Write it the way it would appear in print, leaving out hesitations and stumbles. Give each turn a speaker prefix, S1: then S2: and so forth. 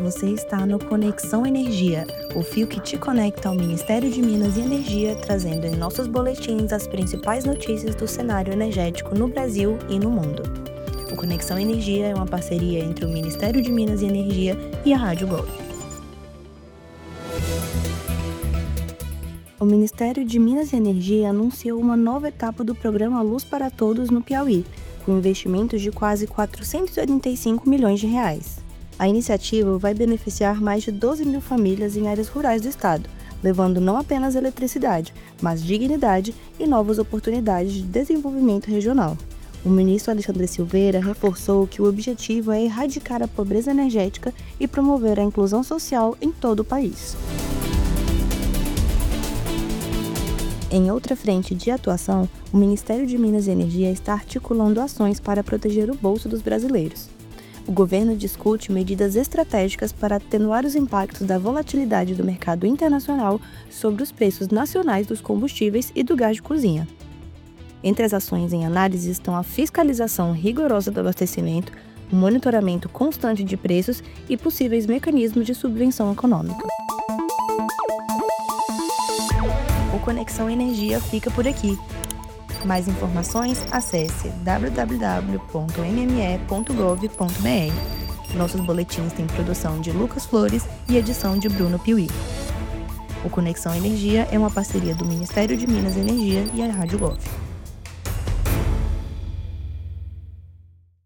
S1: você está no Conexão Energia, o fio que te conecta ao Ministério de Minas e Energia, trazendo em nossos boletins as principais notícias do cenário energético no Brasil e no mundo. O Conexão Energia é uma parceria entre o Ministério de Minas e Energia e a Rádio Gov. O Ministério de Minas e Energia anunciou uma nova etapa do programa Luz para Todos no Piauí, com investimentos de quase R$ 485 milhões. A iniciativa vai beneficiar mais de 12 mil famílias em áreas rurais do estado, levando não apenas eletricidade, mas dignidade e novas oportunidades de desenvolvimento regional. O ministro Alexandre Silveira reforçou que o objetivo é erradicar a pobreza energética e promover a inclusão social em todo o país. Em outra frente de atuação, o Ministério de Minas e Energia está articulando ações para proteger o bolso dos brasileiros. O governo discute medidas estratégicas para atenuar os impactos da volatilidade do mercado internacional sobre os preços nacionais dos combustíveis e do gás de cozinha. Entre as ações em análise estão a fiscalização rigorosa do abastecimento, o monitoramento constante de preços e possíveis mecanismos de subvenção econômica. O Conexão Energia fica por aqui. Mais informações, acesse www.mme.gov.br. Nossos boletins têm produção de Lucas Flores e edição de Bruno Piuí. O Conexão Energia é uma parceria do Ministério de Minas e Energia e a Rádio Gov.